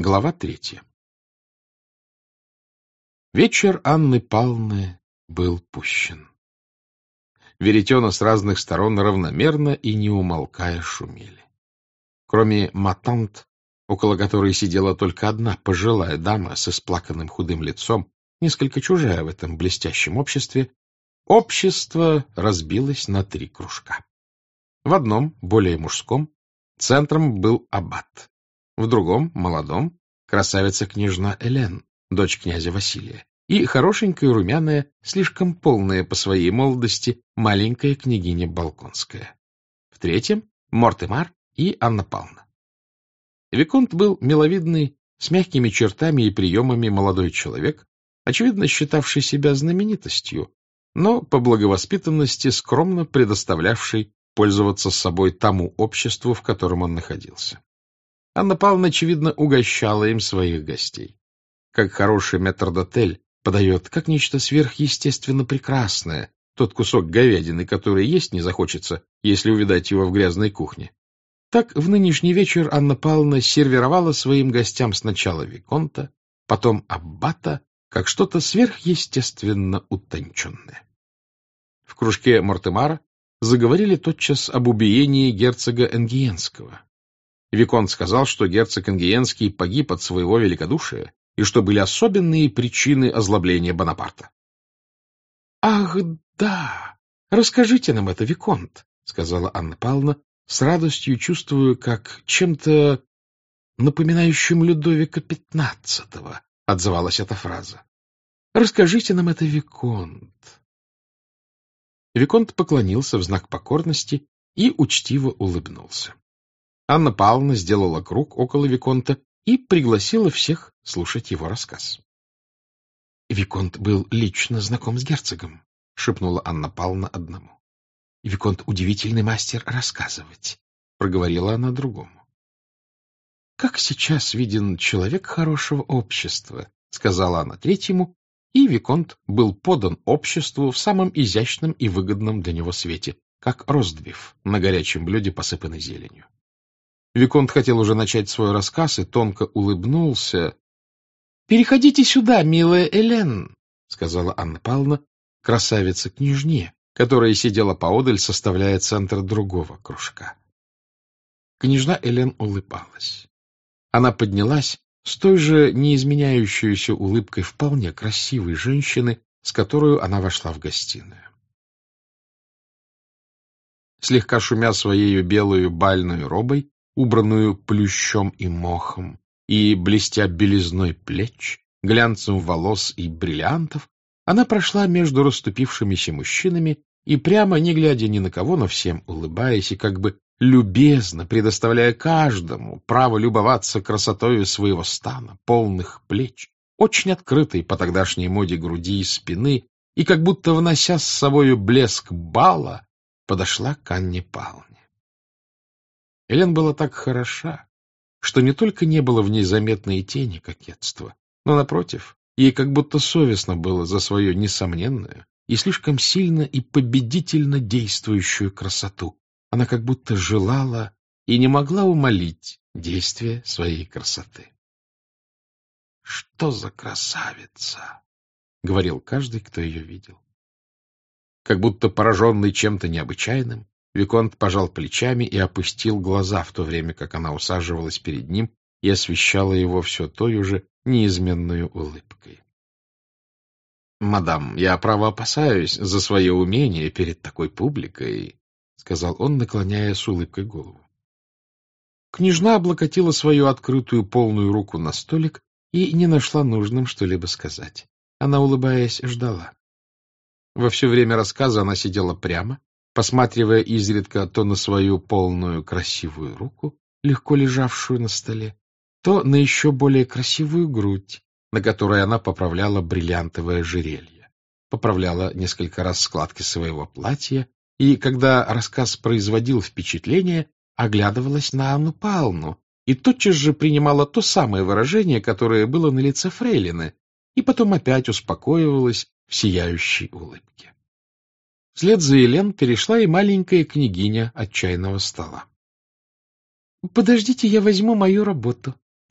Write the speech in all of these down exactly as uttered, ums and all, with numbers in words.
Глава третья. Вечер Анны Павловны был пущен. Веретена с разных сторон равномерно и не умолкая шумели. Кроме матант, около которой сидела только одна пожилая дама с исплаканным худым лицом, несколько чужая в этом блестящем обществе, общество разбилось на три кружка. В одном, более мужском, центром был аббат. В другом, молодом, красавица-княжна Элен, дочь князя Василия, и хорошенькая, румяная, слишком полная по своей молодости, маленькая княгиня Балконская. В третьем — Мортемар и Анна Павловна. Виконт был миловидный, с мягкими чертами и приемами молодой человек, очевидно считавший себя знаменитостью, но по благовоспитанности скромно предоставлявший пользоваться собой тому обществу, в котором он находился. Анна Павловна, очевидно, угощала им своих гостей. Как хороший метрдотель подает, как нечто сверхъестественно прекрасное, тот кусок говядины, который есть не захочется, если увидать его в грязной кухне. Так в нынешний вечер Анна Павловна сервировала своим гостям сначала виконта, потом аббата, как что-то сверхъестественно утонченное. В кружке Мортемара заговорили тотчас об убиении герцога Энгиенского. Виконт сказал, что герцог Энгиенский погиб от своего великодушия и что были особенные причины озлобления Бонапарта. — Ах, да! Расскажите нам это, виконт, — сказала Анна Павловна, с радостью чувствуя, как чем-то напоминающим Людовика пятнадцатого отзывалась эта фраза. — Расскажите нам это, виконт. Виконт поклонился в знак покорности и учтиво улыбнулся. Анна Павловна сделала круг около виконта и пригласила всех слушать его рассказ. — Виконт был лично знаком с герцогом, — шепнула Анна Павловна одному. — Виконт удивительный мастер рассказывать, — проговорила она другому. — Как сейчас виден человек хорошего общества, — сказала она третьему, и виконт был подан обществу в самом изящном и выгодном для него свете, как ростбиф на горячем блюде, посыпанный зеленью. Виконт хотел уже начать свой рассказ и тонко улыбнулся. — Переходите сюда, милая Элен, — сказала Анна Павловна, красавица-княжне, которая сидела поодаль, составляя центр другого кружка. Княжна Элен улыбалась. Она поднялась с той же неизменяющейся улыбкой вполне красивой женщины, с которой она вошла в гостиную. Слегка шумя своей белую бальной робой, убранную плющом и мохом, и блестя белизной плеч, глянцем волос и бриллиантов, она прошла между расступившимися мужчинами и прямо, не глядя ни на кого, но всем улыбаясь и как бы любезно предоставляя каждому право любоваться красотою своего стана, полных плеч, очень открытой по тогдашней моде груди и спины, и как будто внося с собою блеск бала, подошла к Анне Павловне. Элен была так хороша, что не только не было в ней заметной тени кокетства, но, напротив, ей как будто совестно было за свою несомненную и слишком сильно и победительно действующую красоту. Она как будто желала и не могла умолить действия своей красоты. — Что за красавица! — говорил каждый, кто ее видел. Как будто пораженный чем-то необычайным, виконт пожал плечами и опустил глаза, в то время как она усаживалась перед ним и освещала его все той же неизменной улыбкой. — Мадам, я, право, опасаюсь за свое умение перед такой публикой, — сказал он, наклоняя с улыбкой голову. Княжна облокотила свою открытую полную руку на столик и не нашла нужным что-либо сказать. Она, улыбаясь, ждала. Во все время рассказа она сидела прямо, посматривая изредка то на свою полную красивую руку, легко лежавшую на столе, то на еще более красивую грудь, на которой она поправляла бриллиантовое ожерелье, поправляла несколько раз складки своего платья и, когда рассказ производил впечатление, оглядывалась на Анну Павловну и тотчас же принимала то самое выражение, которое было на лице фрейлины, и потом опять успокоивалась в сияющей улыбке. Вслед за Елен перешла и маленькая княгиня от чайного стола. — Подождите, я возьму мою работу, —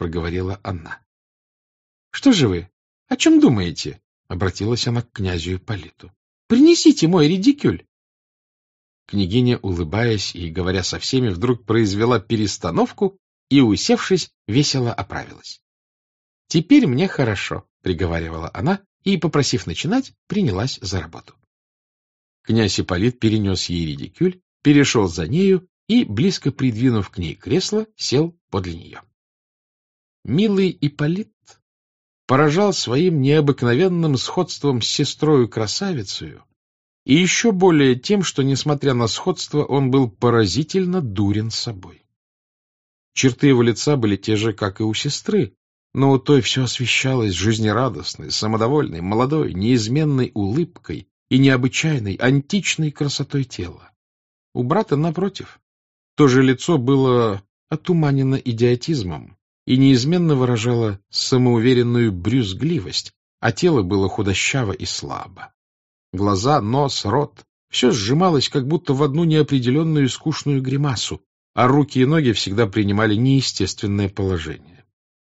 проговорила она. — Что же вы? О чем думаете? — обратилась она к князю Ипполиту. — Принесите мой редикюль. Княгиня, улыбаясь и говоря со всеми, вдруг произвела перестановку и, усевшись, весело оправилась. — Теперь мне хорошо, — приговаривала она, и, попросив начинать, принялась за работу. Князь Ипполит перенес ей редикюль, перешел за нею и, близко придвинув к ней кресло, сел подле нее. Милый Ипполит поражал своим необыкновенным сходством с сестрою-красавицею и еще более тем, что, несмотря на сходство, он был поразительно дурен собой. Черты его лица были те же, как и у сестры, но у той все освещалось жизнерадостной, самодовольной, молодой, неизменной улыбкой и необычайной, античной красотой тела. У брата, напротив, то же лицо было отуманено идиотизмом и неизменно выражало самоуверенную брюзгливость, а тело было худощаво и слабо. Глаза, нос, рот — все сжималось как будто в одну неопределенную скучную гримасу, а руки и ноги всегда принимали неестественное положение.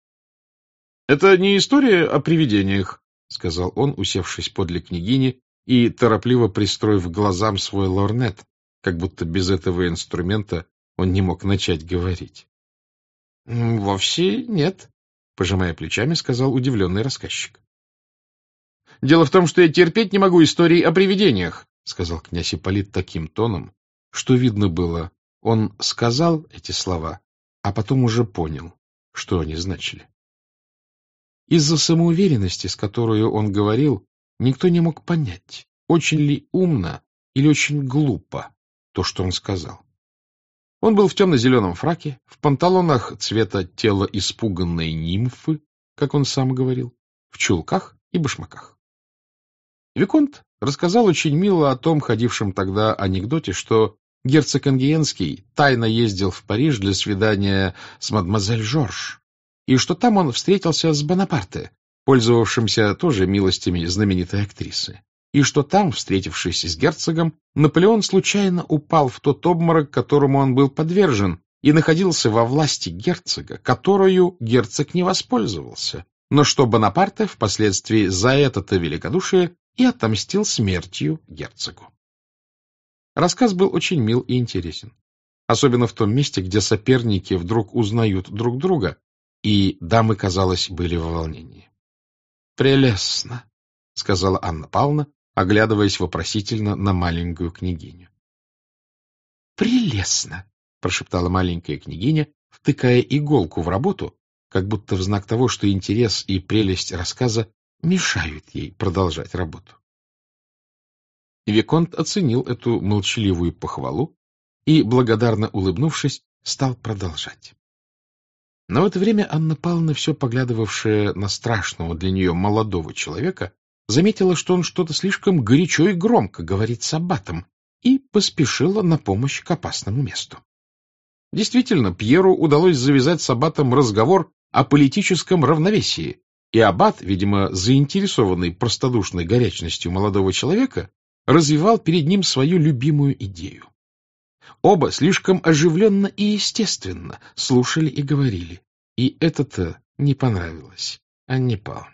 — Это не история о привидениях, — сказал он, усевшись подле княгини и торопливо пристроив к глазам свой лорнет, как будто без этого инструмента он не мог начать говорить. — Вовсе нет, — пожимая плечами, сказал удивленный рассказчик. — Дело в том, что я терпеть не могу историй о привидениях, — сказал князь Ипполит таким тоном, что видно было, он сказал эти слова, а потом уже понял, что они значили. Из-за самоуверенности, с которой он говорил, никто не мог понять, очень ли умно или очень глупо то, что он сказал. Он был в темно-зеленом фраке, в панталонах цвета тела испуганной нимфы, как он сам говорил, в чулках и башмаках. Виконт рассказал очень мило о том ходившем тогда анекдоте, что герцог Ангиенский тайно ездил в Париж для свидания с мадемуазель Жорж, и что там он встретился с Бонапарте, пользовавшимся тоже милостями знаменитой актрисы, и что там, встретившись с герцогом, Наполеон случайно упал в тот обморок, которому он был подвержен, и находился во власти герцога, которую герцог не воспользовался, но что Бонапарте впоследствии за это-то великодушие и отомстил смертью герцогу. Рассказ был очень мил и интересен, особенно в том месте, где соперники вдруг узнают друг друга, и дамы, казалось, были в волнении. — Прелестно, — сказала Анна Павловна, оглядываясь вопросительно на маленькую княгиню. — Прелестно, — прошептала маленькая княгиня, втыкая иголку в работу, как будто в знак того, что интерес и прелесть рассказа мешают ей продолжать работу. Виконт оценил эту молчаливую похвалу и, благодарно улыбнувшись, стал продолжать. Но в это время Анна Павловна, все поглядывавшая на страшного для нее молодого человека, заметила, что он что-то слишком горячо и громко говорит с аббатом, и поспешила на помощь к опасному месту. Действительно, Пьеру удалось завязать с аббатом разговор о политическом равновесии, и аббат, видимо, заинтересованный простодушной горячностью молодого человека, развивал перед ним свою любимую идею. Оба слишком оживленно и естественно слушали и говорили, и это-то не понравилось Анне Павловне.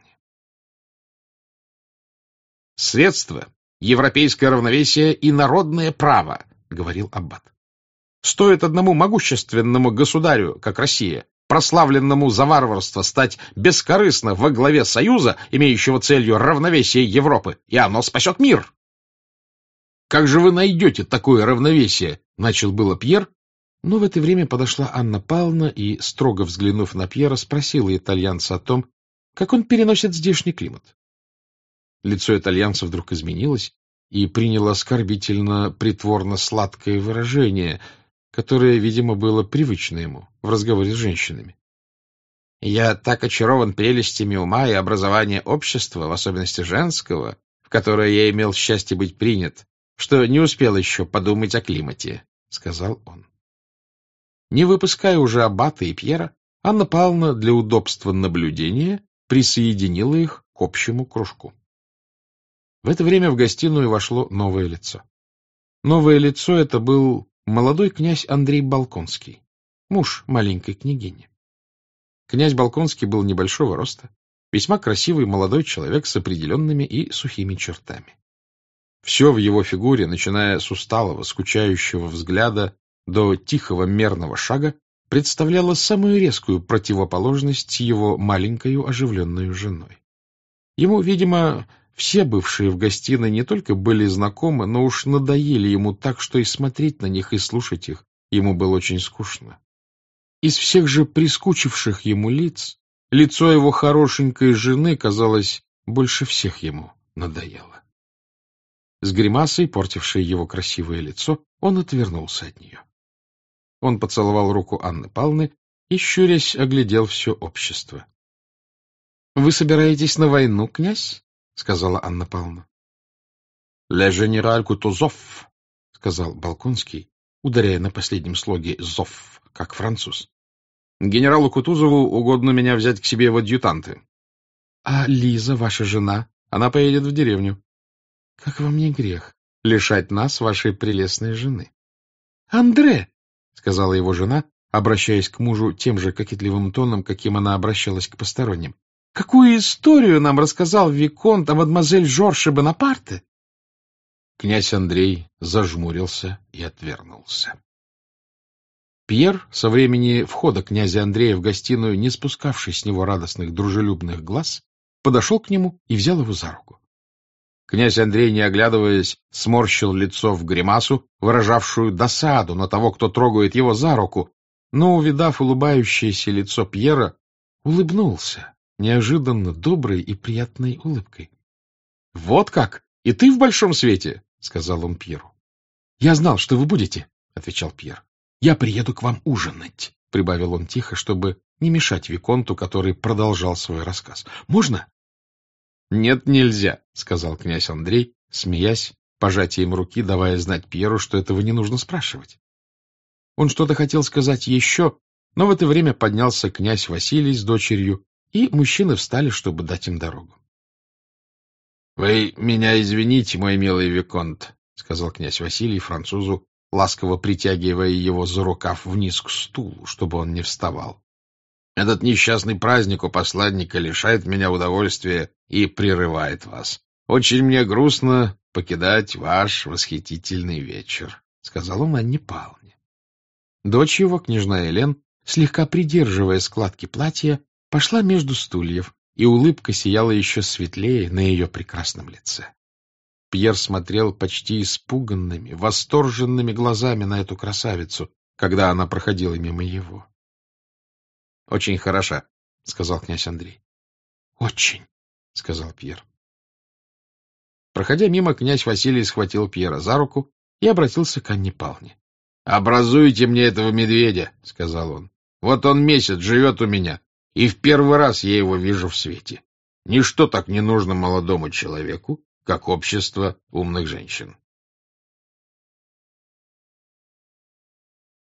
«Средства, европейское равновесие и народное право», — говорил аббат. «Стоит одному могущественному государю, как Россия, прославленному за варварство, стать бескорыстно во главе союза, имеющего целью равновесие Европы, и оно спасет мир». «Как же вы найдете такое равновесие?» — начал было Пьер, но в это время подошла Анна Павловна и, строго взглянув на Пьера, спросила итальянца о том, как он переносит здешний климат. Лицо итальянца вдруг изменилось и приняло оскорбительно притворно-сладкое выражение, которое, видимо, было привычно ему в разговоре с женщинами. «Я так очарован прелестями ума и образования общества, в особенности женского, в которое я имел счастье быть принят, что не успел еще подумать о климате», — сказал он. Не выпуская уже аббата и Пьера, Анна Павловна для удобства наблюдения присоединила их к общему кружку. В это время в гостиную вошло новое лицо. Новое лицо это был молодой князь Андрей Болконский, муж маленькой княгини. Князь Болконский был небольшого роста, весьма красивый молодой человек с определенными и сухими чертами. Все в его фигуре, начиная с усталого, скучающего взгляда до тихого мерного шага, представляло самую резкую противоположность его маленькою оживленной женой. Ему, видимо, все бывшие в гостиной не только были знакомы, но уж надоели ему так, что и смотреть на них, и слушать их ему было очень скучно. Из всех же прискучивших ему лиц, лицо его хорошенькой жены, казалось, больше всех ему надоело. С гримасой, портившей его красивое лицо, он отвернулся от нее. Он поцеловал руку Анны Павловны и, щурясь, оглядел все общество. — Вы собираетесь на войну, князь? — сказала Анна Павловна. — «Le général Кутузов», — сказал Болконский, ударяя на последнем слоге «зов», как француз. — Генералу Кутузову угодно меня взять к себе в адъютанты. — А Лиза, ваша жена? Она поедет в деревню. — Как вам не грех лишать нас вашей прелестной жены? — Андре! — сказала его жена, обращаясь к мужу тем же кокетливым тоном, каким она обращалась к посторонним. — Какую историю нам рассказал виконт о мадемуазель Жорже Бонапарте? Князь Андрей зажмурился и отвернулся. Пьер, со времени входа князя Андрея в гостиную, не спускавший с него радостных дружелюбных глаз, подошел к нему и взял его за руку. Князь Андрей, не оглядываясь, сморщил лицо в гримасу, выражавшую досаду на того, кто трогает его за руку, но, увидав улыбающееся лицо Пьера, улыбнулся неожиданно доброй и приятной улыбкой. — Вот как! И ты в большом свете! — сказал он Пьеру. — Я знал, что вы будете, — отвечал Пьер. — Я приеду к вам ужинать, — прибавил он тихо, чтобы не мешать виконту, который продолжал свой рассказ. — Можно? — Нет, нельзя, — сказал князь Андрей, смеясь, пожатием руки давая знать Пьеру, что этого не нужно спрашивать. Он что-то хотел сказать еще, но в это время поднялся князь Василий с дочерью, и мужчины встали, чтобы дать им дорогу. — Вы меня извините, мой милый виконт, — сказал князь Василий французу, ласково притягивая его за рукав вниз к стулу, чтобы он не вставал. — Этот несчастный праздник у посланника лишает меня удовольствия и прерывает вас. Очень мне грустно покидать ваш восхитительный вечер, — сказал он Анне Павловне. Дочь его, княжна Элен, слегка придерживая складки платья, пошла между стульев, и улыбка сияла еще светлее на ее прекрасном лице. Пьер смотрел почти испуганными, восторженными глазами на эту красавицу, когда она проходила мимо его. — Очень хороша, — сказал князь Андрей. — Очень, — сказал Пьер. Проходя мимо, князь Василий схватил Пьера за руку и обратился к Анне Павловне. — Образуйте мне этого медведя, — сказал он. — Вот он месяц живет у меня, и в первый раз я его вижу в свете. Ничто так не нужно молодому человеку, как общество умных женщин.